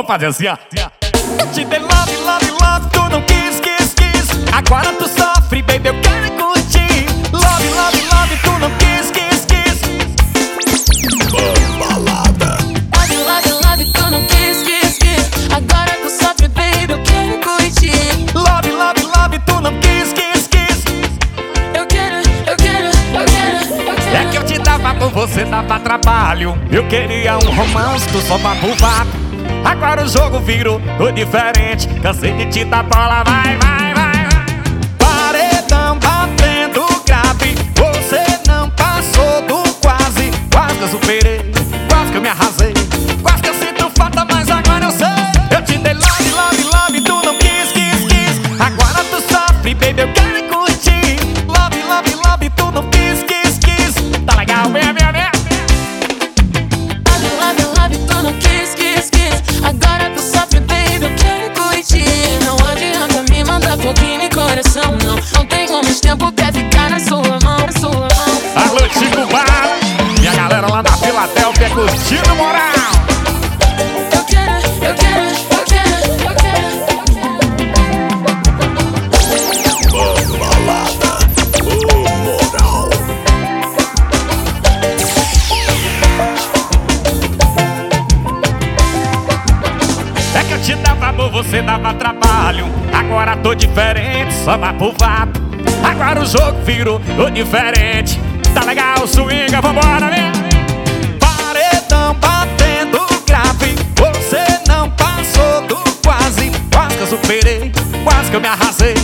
Vamos fazer assim, ó. Te dei love, love, love, tu não quis, quis, quis. Agora tu sofre, baby, eu quero curtir. Love, love, love, tu não quis, quis, quis. Balada. Love, love, love, tu não quis, quis, quis. Agora tu sofre, baby, eu quero curtir. Love, love, love, tu não quis, quis, quis. Eu quero, eu quero, eu quero, eu quero. É que eu te dava por você, dava trabalho. Eu queria um romance, tu só vai pro vapo. Agora o jogo virou, tô diferente. Cansei de te dar bola, vai, vai, vai, vai. Paredão batendo grave. Você não passou do quase. Quase que eu superei, quase que eu me arrasei. Quase que eu sinto falta, mas agora eu sei. Eu te dei love, love, love, tu não quis, quis, quis. Agora tu sofre, baby, eu quero curtir. Love, love, love, tu não quis, quis, quis. Tá legal, minha, minha, minha. Love, love, love, tu não quis, quis, quis. Agora tu sofre, baby, eu quero curtir. Não adianta me mandar foguinho em coração, não. Não tenho mais tempo, quer ficar na sua mão, na sua mão. Alô, Chico Bar. E a galera lá da Filadélfia curtindo moral. Eu quero, eu quero, eu quero, eu quero. Balada. Moral. É que eu te dava amor, você dava trabalho. Agora tô diferente, só vai pro vapo. Agora o jogo virou, tô diferente. Tá legal, swinga, vambora, né? Paredão batendo grave. Você não passou do quase. Quase que eu superei, quase que eu me arrasei.